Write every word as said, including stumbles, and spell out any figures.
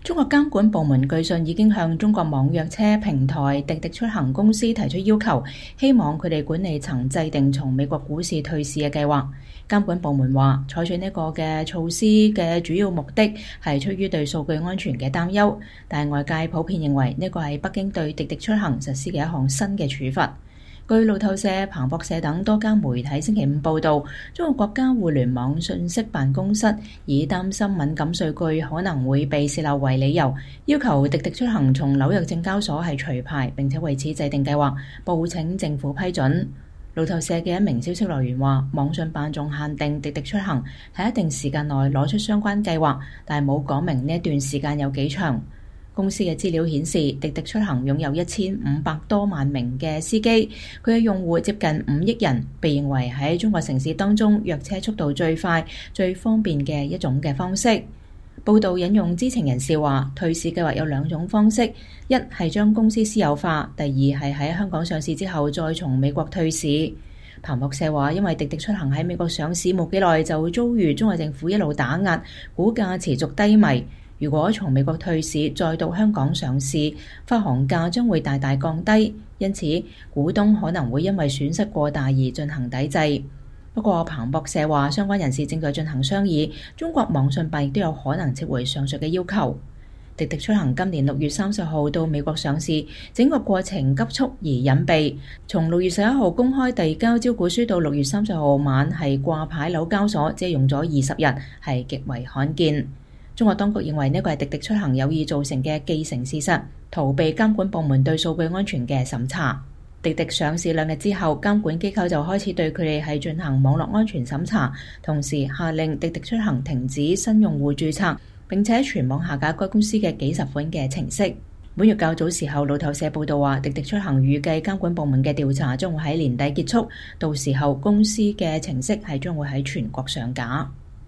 中國監管部門據信已經向中國網約車平台滴滴出行公司提出要求，希望佢哋管理層制定從美國股市退市嘅計劃。監管部門話，採取呢個嘅措施嘅主要目的係出於對數據安全嘅擔憂，但係外界普遍認為呢個係北京對滴滴出行實施嘅一項新嘅處罰。據路透社、彭博社等多家媒體星期五報導，中國國家互聯網信息辦公室以擔心敏感數據可能會被洩漏為理由，要求滴滴出行從紐約證交所係除牌，並且為此制定計劃，報請政府批准。路透社嘅一名消息來源話，網信辦仲限定滴滴出行喺一定時間內攞出相關計劃，但係冇講明呢一段時間有幾長。公司嘅資料顯示，滴滴出行擁有一千五百多萬名嘅司機，佢嘅用戶接近五億人，被認為喺中國城市當中約車速度最快、最方便嘅一種嘅方式。報道引用知情人士話，退市計劃有兩種方式，一係將公司私有化，第二係喺香港上市之後再從美國退市。彭博社話，因為滴滴出行喺美國上市冇幾耐就遭遇中國政府一路打壓，股價持續低迷。如果從美國退市再到香港上市，發行價將會大大降低，因此股東可能會因為損失過大而進行抵制。不過彭博社話，相關人士正在進行商議，中國網信辦亦都有可能撤回上述嘅要求。滴滴出行今年六月三十號到美國上市，整個過程急速而隱蔽，從六月十一號公開遞交招股書到六月三十號晚係掛牌紐交所，只係用咗二十日，係極為罕見。中國當局認為呢個係滴滴出行有意造成嘅既成事實，逃避監管部門對數據安全嘅審查。滴滴上市兩日之後，監管機構就開始對佢哋係進行網絡安全審查，同時下令滴滴出行停止新用戶註冊，並且全網下架該公司嘅幾十款嘅程式。本月較早時候，路透社報道話，滴滴出行預計監管部門嘅調查將會喺年底結束，到時候公司嘅程式係將會喺全國上架。